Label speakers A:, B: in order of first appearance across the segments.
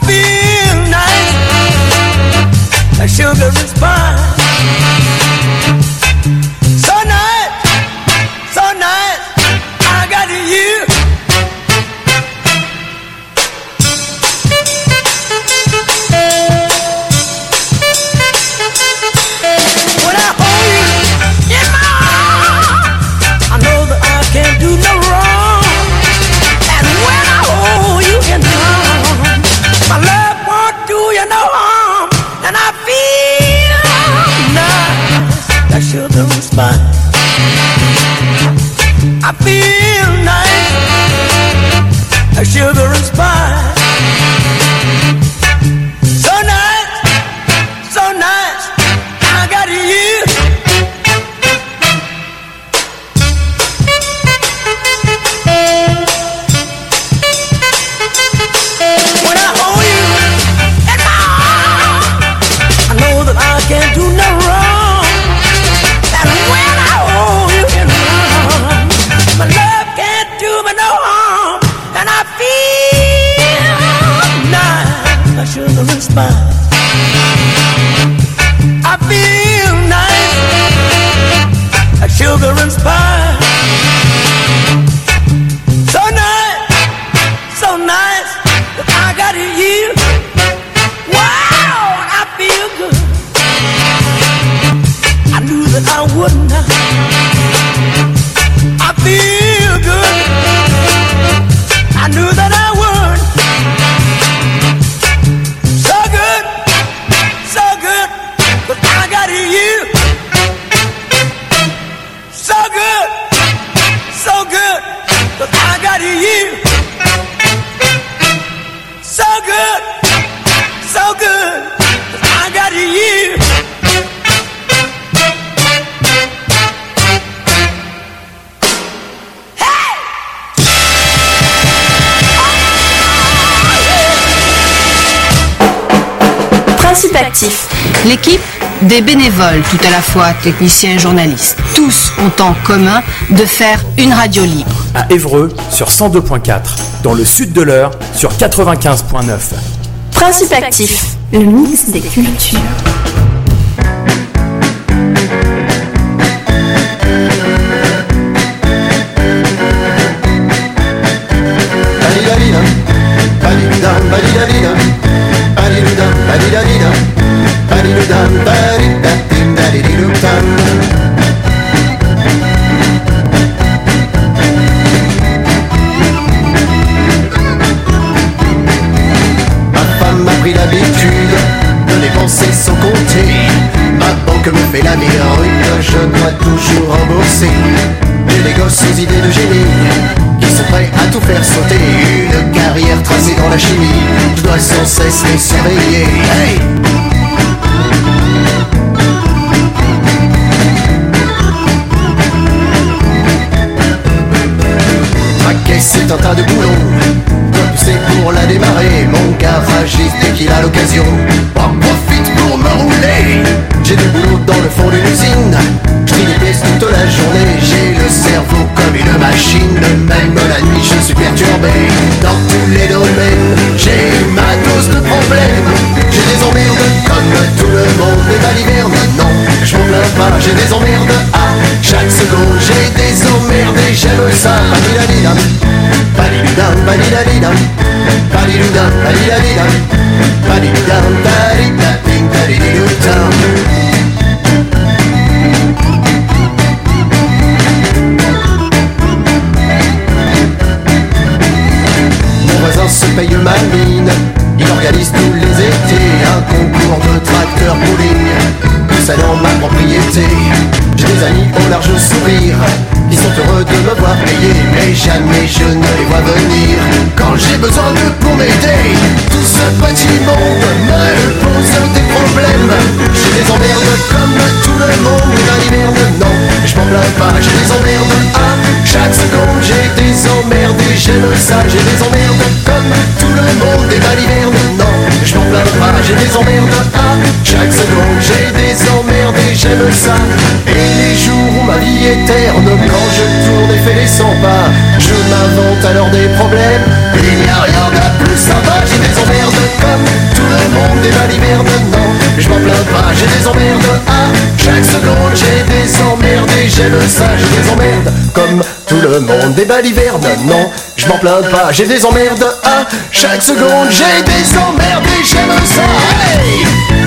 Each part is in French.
A: feel nice, like sugar and spice. So nice, so nice, I got you. When I hold you in my arms, I know that I can't do no wrong. And when I hold you in my arms, my love won't do you no harm. And I feel nice, like sugar and spice. I feel nice, like sugar and spice. So nice, so nice, I got you. When I hold you in my arms, I know that I can't do no wrong. And when I hold you in my arms, my love can't do me no harm. And I feel nice, like sugar and spice. I feel nice, like sugar and spice. So nice, so nice, that I got you. Wow, I feel good. I knew that I wouldn't. I feel good. I knew that I would. So good, so good, but I got you. So good, but I got you. So good, but I got you.
B: Principe actif. L'équipe, des bénévoles, tout à la fois techniciens et journalistes. Tous ont en commun de faire une radio libre.
C: À Évreux sur 102.4, dans le sud de l'Eure sur 95.9.
B: Principe actif. Le mix des cultures.
D: Ma femme m'a pris l'habitude de dépenser sans compter. Ma banque me fait la miraille que je dois toujours rembourser. J'ai des gosses aux idées de génie qui sont prêts à tout faire sauter. Une carrière tracée dans la chimie, je dois sans cesse les surveiller. Hey! Ma caisse est un tas de boulons, dois pousser pour la démarrer. Mon garagiste dès qu'il a l'occasion en profite pour me rouler. J'ai du boulot dans le fond d'une usine, je trie les pièces toute la journée. J'ai le cerveau comme une machine, même la nuit je suis perturbé. Dans tous les domaines, j'ai ma dose de problèmes. J'ai des emmerdes comme tout le monde, mais pas l'hiverne, non, je m'en plains pas. J'ai des emmerdes à chaque seconde, j'ai des emmerdes et j'aime ça. Badidadidam, badididam, badidadidam, badididam, badidadidam, badididam, badidadidam, badididam. Mon voisin se paye ma mine, il organise tous les étés un concours de tracteur bowling, tout ça dans ma propriété. J'ai des amis au large sourire, ils sont heureux de me voir payer, mais jamais je ne les vois venir quand j'ai besoin d'eux pour m'aider. Tout ce petit monde me pose des problèmes. J'ai des emmerdes comme tout le monde, mais dans l'hiverne, non, je m'en plains pas. J'ai des emmerdes à chaque seconde, j'ai des emmerdes et j'aime ça. J'ai des emmerdes comme tout le monde, et dans l'hiverne, non, je m'en plains pas. J'ai des emmerdes à chaque seconde, j'ai des emmerdes et j'aime ça. Et les jours où ma vie est terne, quand je tourne et fais les 100 pas, je m'invente alors des problèmes. Il n'y a rien de plus sympa, j'ai des emmerdes comme comme tout le monde des balivernes. Non, je m'en plains pas, j'ai des emmerdes. À chaque seconde j'ai des emmerdes et j'ai le sein, j'ai des emmerdes. Comme tout le monde des balivernes. Non, je m'en plains pas, j'ai des emmerdes. À chaque seconde j'ai des emmerdes et j'ai le sein. Hey!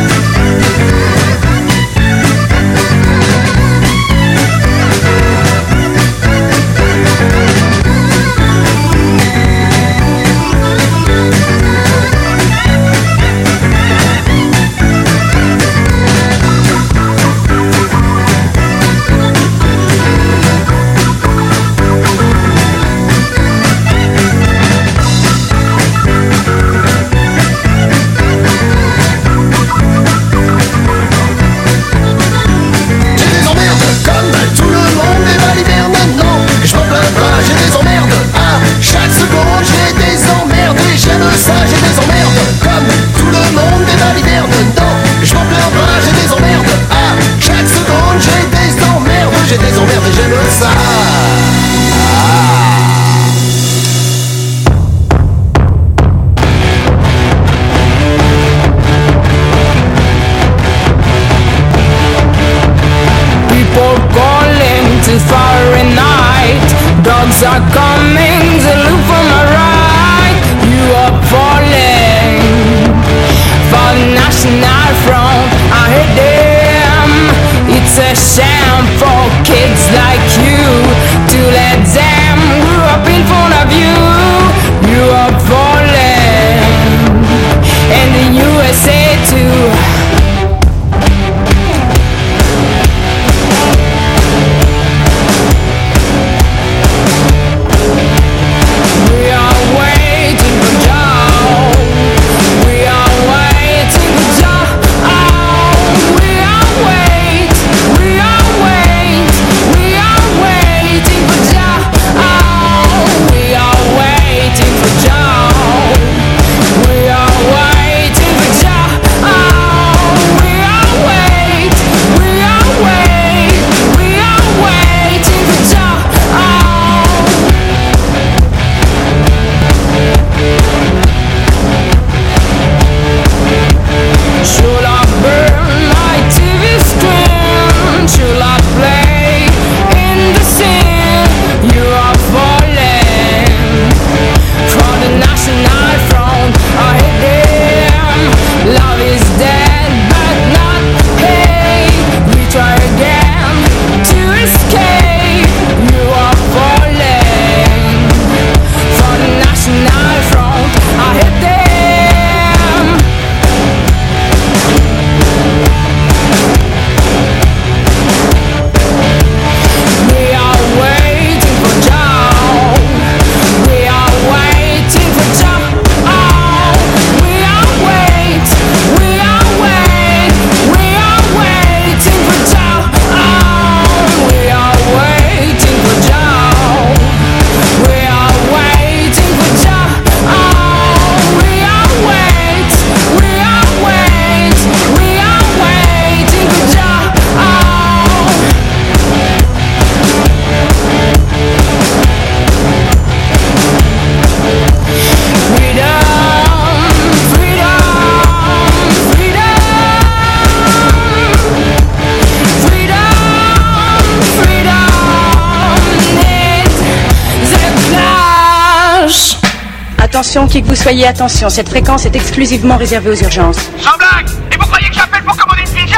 E: Attention, qui que vous soyez, attention, cette fréquence est exclusivement réservée aux urgences.
F: Sans blague! Et vous croyez que j'appelle pour commander une pizza?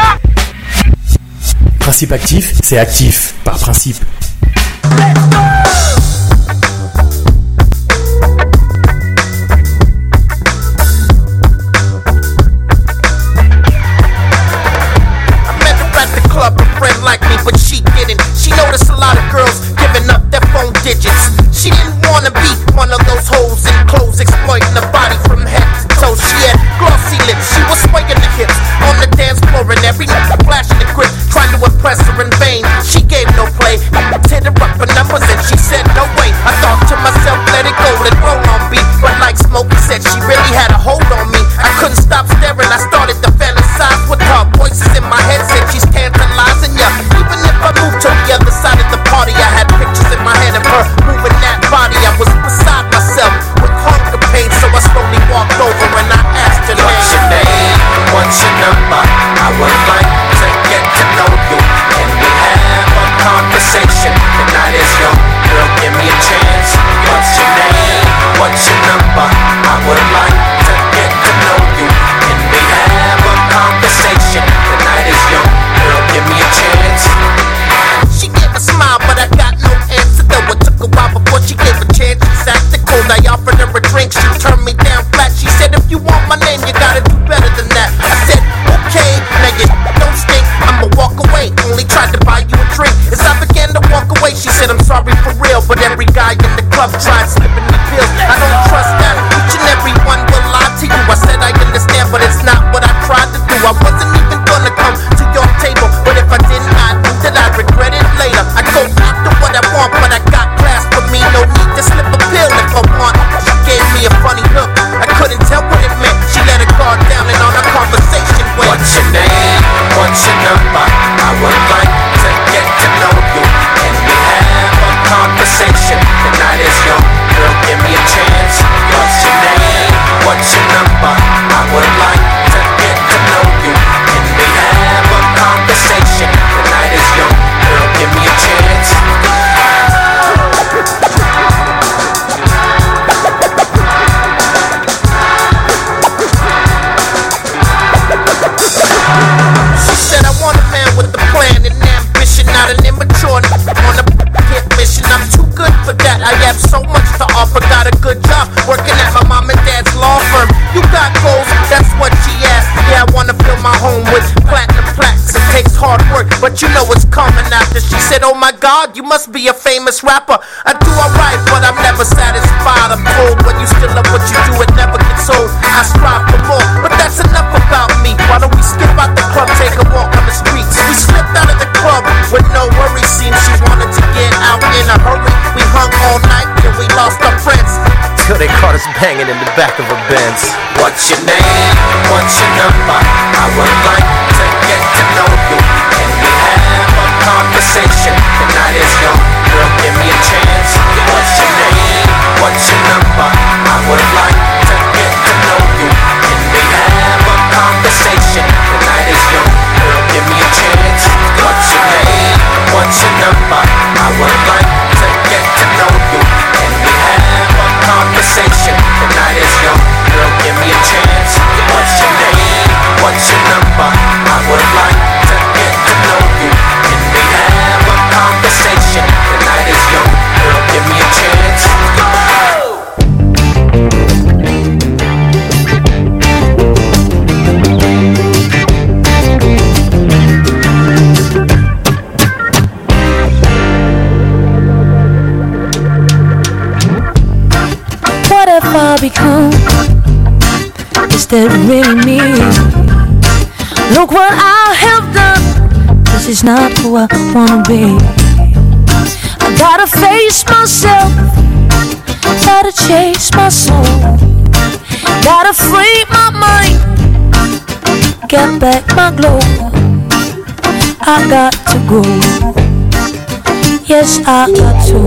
C: Principe actif, c'est actif, par principe.
G: She noticed a lot of girls giving up their phone digits. She didn't wanna be one of those hoes in clothes exploiting the body from head to toe. She had glossy lips, she was swaying the hips on the dance floor and every night flashing the grip, trying to impress her in vain. She gave no play, hit her up for numbers and she said no way. I thought to myself, let it go, let roll on beat. But like Smokey said, she really had a hold on me. I couldn't stop staring, I started to fantasize with her. Voices in my head said she's tantalizing ya. Even if I moved to the other side of the party, I had pictures in my head of her moving that body. I was beside myself with hunger pain, so I slowly walked over and I asked her. work, but you know it's coming after. She said, oh my God, you must be a famous rapper. I do alright, but I'm never satisfied. I'm cold when you still love what you do, it never gets old. I strive for more, but that's enough about me. Why don't we skip out the club, take a walk on the streets? We slipped out of the club with no worries. Seems she wanted to get out in a hurry. We hung all night till we lost our friends, till they caught us banging in the back of a Benz. What's your name? What's your number? I would like to get to know you. Can we have a conversation? The night is young, girl, give me a chance. What's your name? What's your number? I would like to get to know you. Can we have a conversation? The night is young, girl, give me a chance. What's your name? What's your number? I would like to get to know you. Can we have a conversation? The night is young, girl, give me a chance. What's your name? What's your number? I would like to get to know you. Can we have a conversation? The night is young, girl, give me a chance.
H: What have I become? Is that really me? Look what I have done. This is not who I wanna be. I gotta face myself, gotta chase my soul, gotta free my mind, get back my glow. I got to go, yes I got to.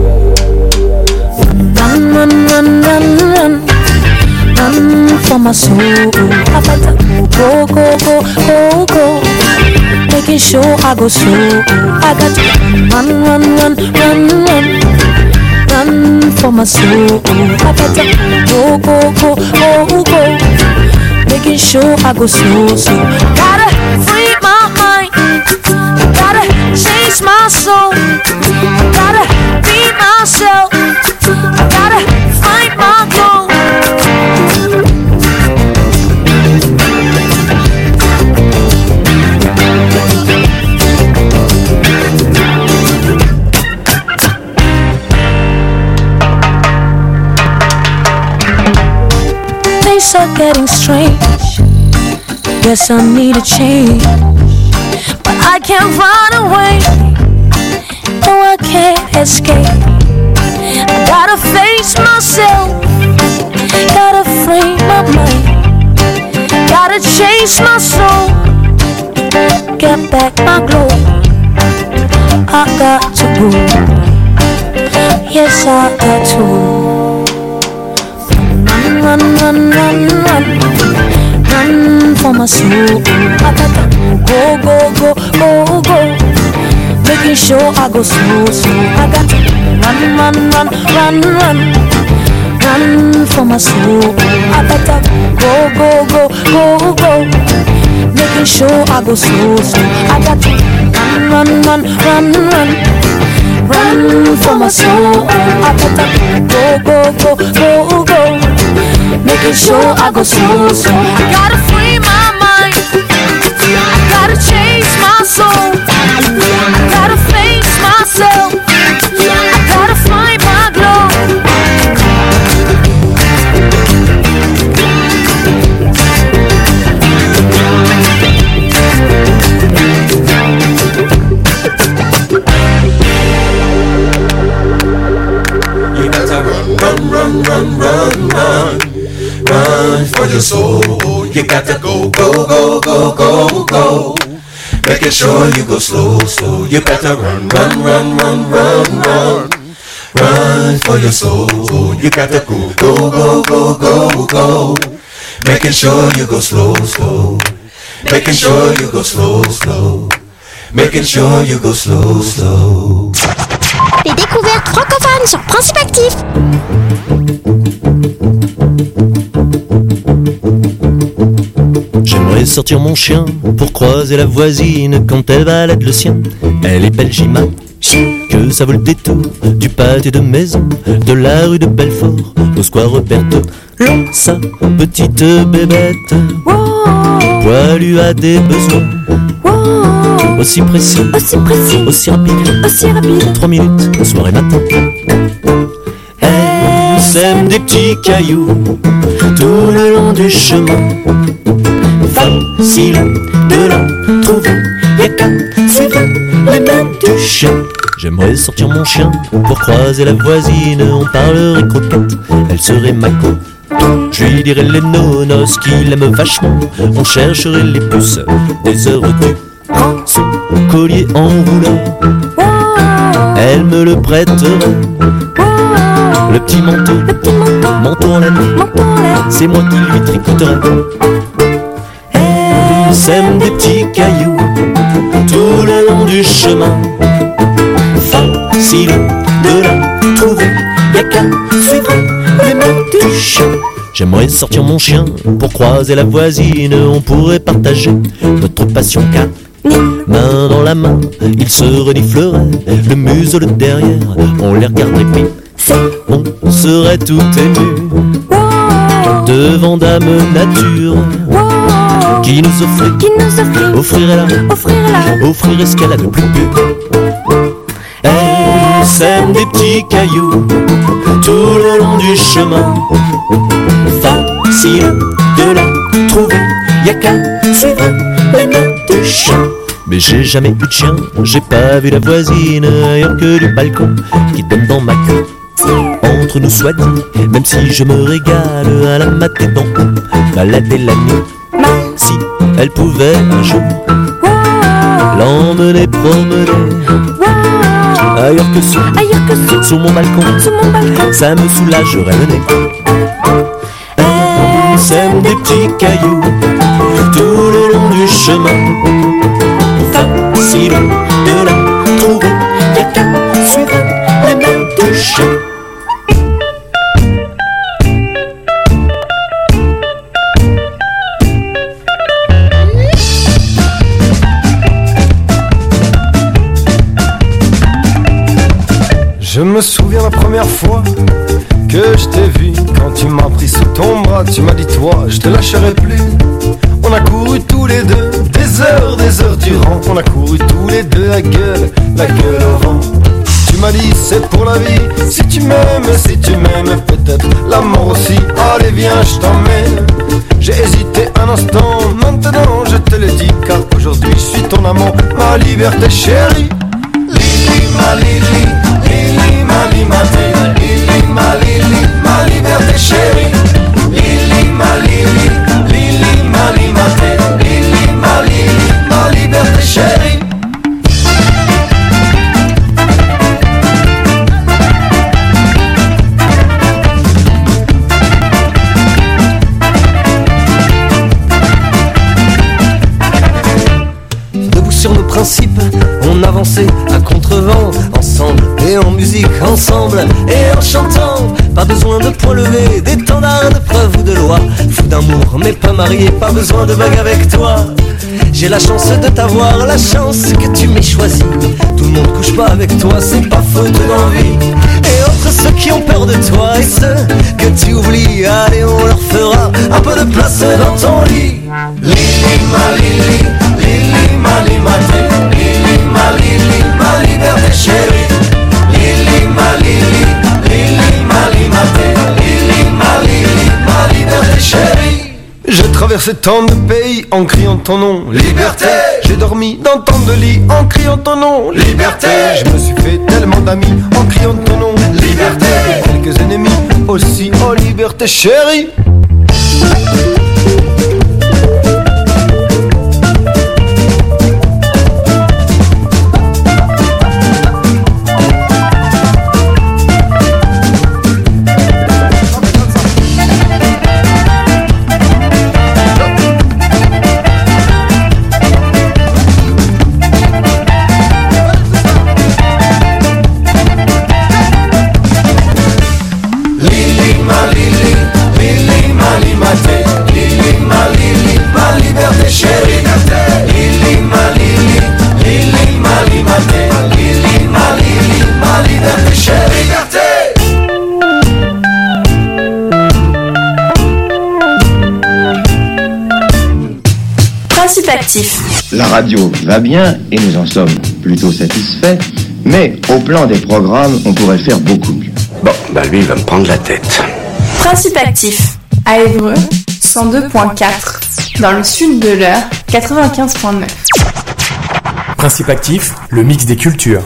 H: Run, run, run, run, run, run for my soul. I better go, go, go, go, go, making sure I go slow. I got to run, run, run, run, run, run for my soul. I better go, go, go, go, go, making sure I go slow. So gotta free my mind, gotta chase my soul, gotta be myself, gotta find my goal. Things are getting strange. Guess I need a change, but I can't run away. No, I can't escape. I gotta face myself, gotta free my mind, gotta chase my soul, get back my glow. I got to go, yes I got to. Run, run, run, run, run, run for my soul. I gotta go, go, go, go, go, making sure I go slow, slow. I got to run, run, run, run, run, run for my soul. I gotta go, go, go, go, go, making sure I go slow, slow. I got to run, run, run, run, run, run for my soul. I gotta go, go, go, go, go, making sure I go slow, slow. I gotta free my mind, I gotta chase my soul, I gotta face myself, I gotta find my glow.
I: You gotta run, run, run, run, run, run for your soul. You gotta go, go, go, go, go, go, making sure you go slow, slow. You better run, run, run, run, run, run, run for your soul. You gotta go, go, go, go, go, go, making sure you go slow, slow, making sure you go slow, slow, making sure you go slow, slow.
J: Les découvertes francophones sur Principe Actif.
K: J'aimerais sortir mon chien pour croiser la voisine quand elle balade le sien. Elle est belle, j'imagine que ça vaut le détour du pâté de maison, de la rue de Belfort au square Roberto. Sa petite bébête poilue a des besoins. Aussi précis, aussi rapide, 3 minutes, soir et matin. Elle sème des petits cailloux tout le long du chemin. Facile de la trouver, y'a qu'à suivre les mains du chien. J'aimerais sortir mon chien pour croiser la voisine. On parlerait croquette, elle serait ma co. Je lui dirais les nonos qu'il aime vachement. On chercherait les puces des heures du prends son collier en rouleau. Elle me le prêterait. Le petit manteau en laine, c'est moi qui lui tricoterai. Elle sème des petits cailloux tout le long du chemin. Facile de la trouver, y'a qu'à suivre les mains du chien. J'aimerais sortir mon chien pour croiser la voisine. On pourrait partager notre passion car main dans la main, ils se renifleraient le museau derrière. On les regarderait puis on serait tout ému devant Dame Nature qui nous offrirait ce qu'elle a de plus pur. Elle sème des petits cailloux tout le long du chemin. Facile de la trouver, y'a qu'à suivre les mains du chien. Mais j'ai jamais eu de chien, j'ai pas vu la voisine ailleurs que du balcon qui donne dans ma queue. Entre nous soit dit, même si je me régale à la mater d'en haut, balader la nuit. Si elle pouvait un jour l'emmener promener ailleurs que sur mon balcon, ça me soulagerait le nez. Elle sème des petits cailloux tout le long du chemin. Facile de la trouver, y'a qu'à suivre les mains du chien.
L: Je me souviens la première fois que je t'ai vu. Quand tu m'as pris sous ton bras, tu m'as dit toi, je te lâcherai plus. On a couru tous les deux, des heures durant. On a couru tous les deux la gueule au vent. Tu m'as dit c'est pour la vie, si tu m'aimes, peut-être la mort aussi. Allez viens je t'emmène. J'ai hésité un instant, maintenant je te le dis, car aujourd'hui je suis ton amant, ma liberté chérie. Lili ma Lili, Lili ma Limate, Lili ma Lili, ma liberté chérie. Lili ma Lili, Lili ma Limate, Lili ma Lili, ma liberté chérie.
M: Sur nos principes, on avançait à contre-vent, ensemble et en musique, ensemble et en chantant. Pas besoin de point levé, d'étendard, de preuve ou de loi. Fou d'amour, mais pas marié, pas besoin de bague avec toi. J'ai la chance de t'avoir, la chance que tu m'aies choisi. Tout le monde couche pas avec toi, c'est pas faute d'envie. Et entre ceux qui ont peur de toi et ceux que tu oublies, allez on leur fera un peu de place dans ton lit. Lili ma Lili, Lili ma Limate, Lili ma Lili, ma liberté chérie. Lili ma Lili, Lili ma Limate, Lili ma Lili, ma liberté chérie.
L: J'ai traversé tant de pays en criant ton nom, liberté. J'ai dormi dans tant de lits en criant ton nom, liberté. Je me suis fait tellement d'amis en criant ton nom, liberté. Quelques ennemis aussi, oh liberté chérie.
M: Lili ma Lili, Lili ma Limate, Lili ma
B: Principactif.
N: La radio va bien et nous en sommes plutôt satisfaits, mais au plan des programmes, on pourrait faire beaucoup mieux.
O: Bon, bah lui, il va me prendre la tête.
B: Principactif. À Évreux, 102.4. Dans le sud de l'Eure, 95.9.
C: Principactif, le mix des cultures.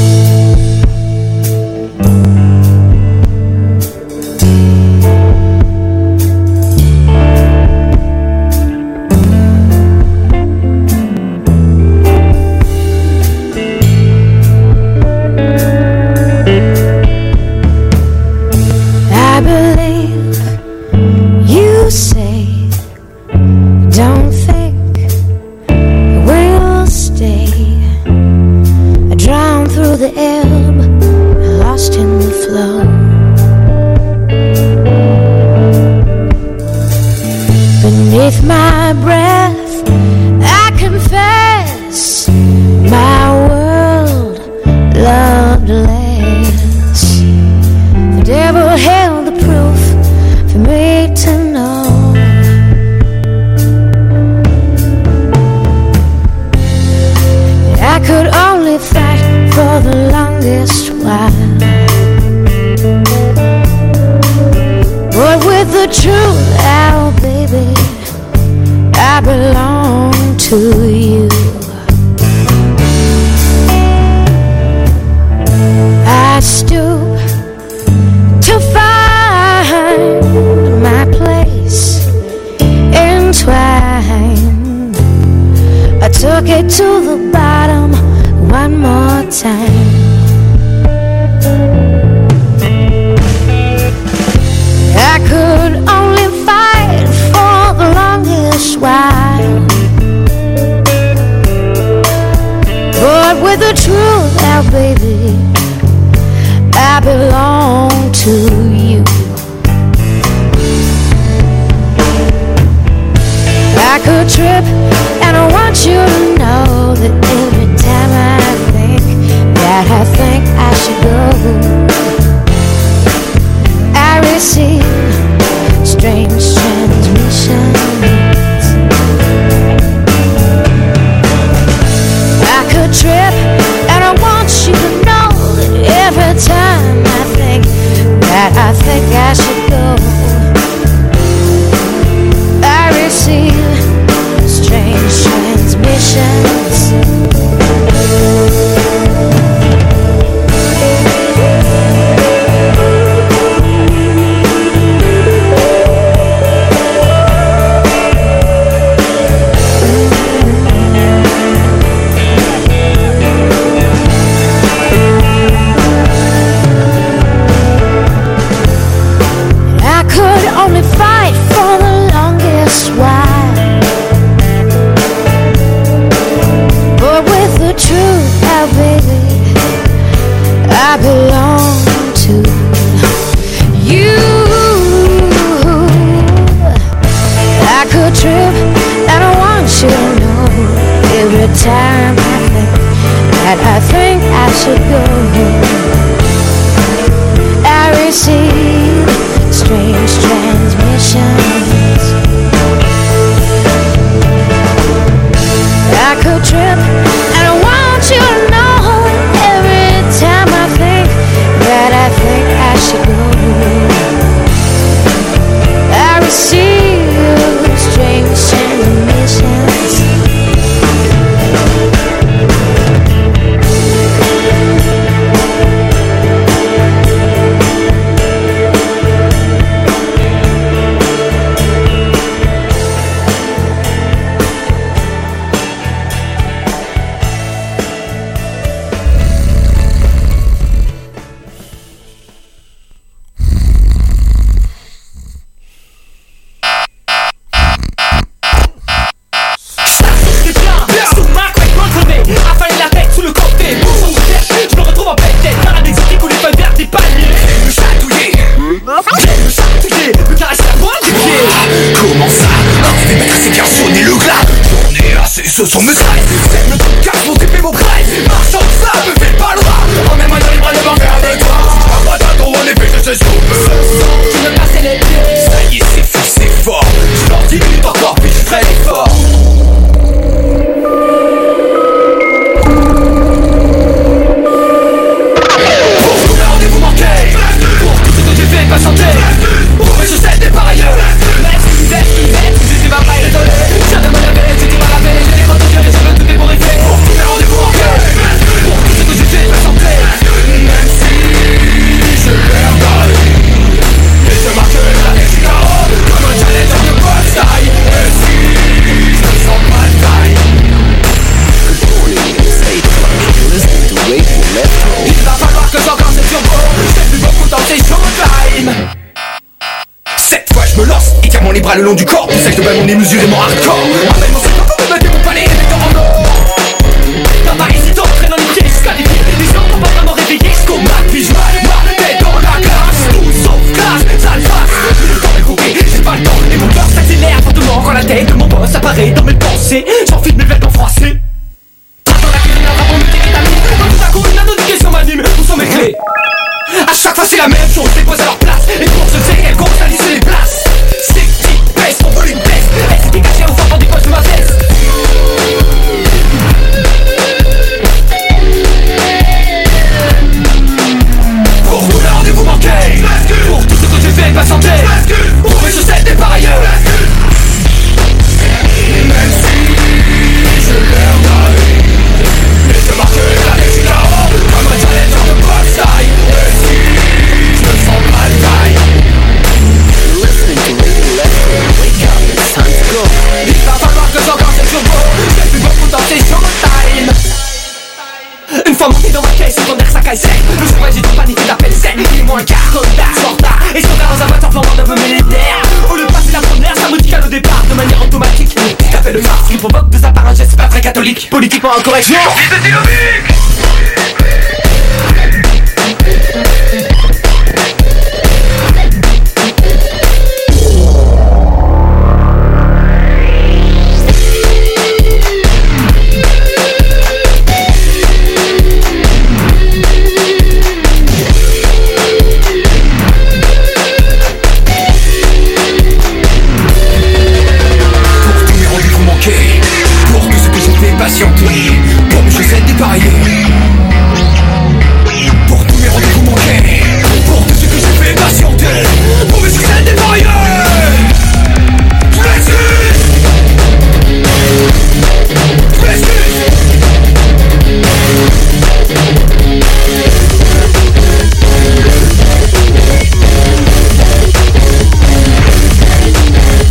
I: Ce sont mes traits, c'est le podcast pour taper vos prêts. Marchand de ça, me fais pas le rat. En même un libre de m'en faire avec toi. Si tu pas d'un tour, en effet, je sais ce qu'on veut. Tu me passer les pieds. Ça y est, c'est fou, c'est fort. Je leur 10 minutes encore, puis je ferai l'effort.
P: serrant les bras le long du corps. Pour cette balle on est mesurément hardcore. Appelle-moi ce temps pour me battre mon palais et mettre en or. Dans Paris c'est t'entraîne en été jusqu'à les pieds. Les gens n'ont pas vraiment réveillé jusqu'au mat. Puis je ma tête dans la classe. Tout sauf classe, ça le passe. Le temps est coupé, j'ai pas le temps. Et mon cœur s'accélère fortement quand la tête de mon boss apparaît dans mes pensées. J'enfile mes vêtements froissés. Dans la cuisine avant de me kétamine. Quand tout à coup une notification m'anime. Où sont mes clés? A chaque fois c'est la même chose, je les pose à leur place. Et pour je sais qu'elles comptent à lisser les places. Ces petites baisses, ton volume baisse. Elles s'étaient cachées au fond des poches de ma veste. Pour tout le rendez-vous manqué. Pour tout ce que j'ai fait patienter. Pour mes chaussettes et par ailleurs. Et même si je leur donne et je marquerai la Mexico comme un challenger de boxe taille. Et si je me sens mal taille. Listening to Radio Electro, wake up, it's time to go. Il va falloir que j'encore cette turbo. J'ai plus beaucoup dans ces showtime. Une fois monté dans ma caisse, ton air ça caille sec. Le jour où j'ai tout paniqué d'appel sec. Il est moins quart, retard, en retard. Et son verre dans un voiture flambant d'un peu militaire. Au lieu de passer la première, ça me dit qu'à le départ de manière automatique. Qu'appelle le Mars qui provoque de sa part un geste pas très catholique. Politiquement incorrect.